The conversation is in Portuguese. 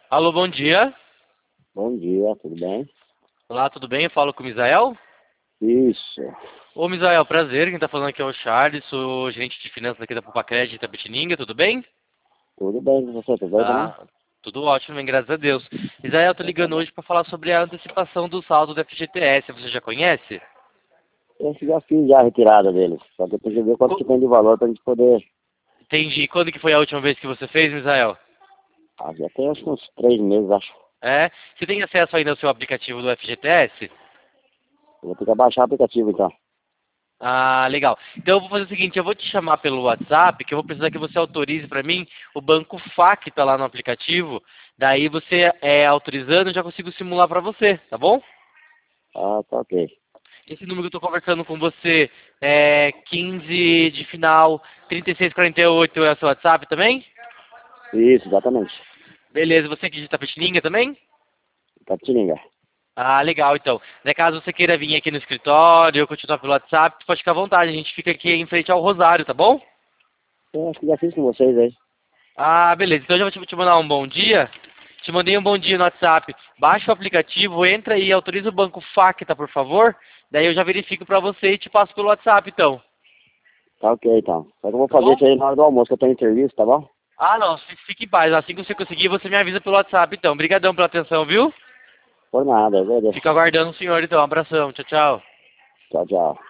Alô, bom dia. Bom dia, tudo bem? Olá, tudo bem? Eu falo com o Misael. Isso, Ô, Misael, prazer. Quem tá falando aqui é o Charles, sou gerente de finanças aqui da Pupacred de Itapetininga, tudo bem? tudo bem com você, tudo bem também? Ah, tudo ótimo, bem, graças a Deus. Misael, tô Então tá ligando bom. hoje para falar sobre a antecipação do saldo do FGTS. Você já conhece? Esse já fiz já a retirada deles, só que eu tenho que ver quanto que Co- tem de valor pra gente poder. Entendi. Quando que foi a última vez que você fez, Misael? Ah, já tem acho que uns 3 meses, acho. É? Você tem acesso ainda ao seu aplicativo do FGTS? Eu vou ter que baixar o aplicativo então. Ah, legal. Então eu vou fazer o seguinte, eu vou te chamar pelo WhatsApp, que eu vou precisar que você autorize para mim o banco FAQ que tá lá no aplicativo. Daí você autorizando, eu já consigo simular para você, tá bom? Ah, tá ok. Esse número que eu tô conversando com você é 15 de final 3648 é o seu WhatsApp também? Isso, exatamente. Beleza, você aqui de Tapetininga também? Tapetininga. Ah, legal, então. Né, caso você queira vir aqui no escritório ou continuar pelo WhatsApp, pode ficar à vontade, a gente fica aqui em frente ao Rosário, tá bom? Eu acho que já fiz com vocês aí. Ah, beleza. Então eu já vou te mandar um bom dia. Te mandei um bom dia no WhatsApp. Baixa o aplicativo, entra e autoriza o banco Facta, por favor. Daí eu já verifico pra você e te passo pelo WhatsApp, então. Tá ok então. Só que eu vou Tá fazer bom? isso aí na hora do almoço, que eu tô em serviço, tá bom? Ah, não. Fique em paz. Assim que você conseguir, você me avisa pelo WhatsApp, então. Obrigadão pela atenção, viu? Por nada, eu agradeço. Fico aguardando o senhor, então. Um abração. Tchau, tchau. Tchau, tchau.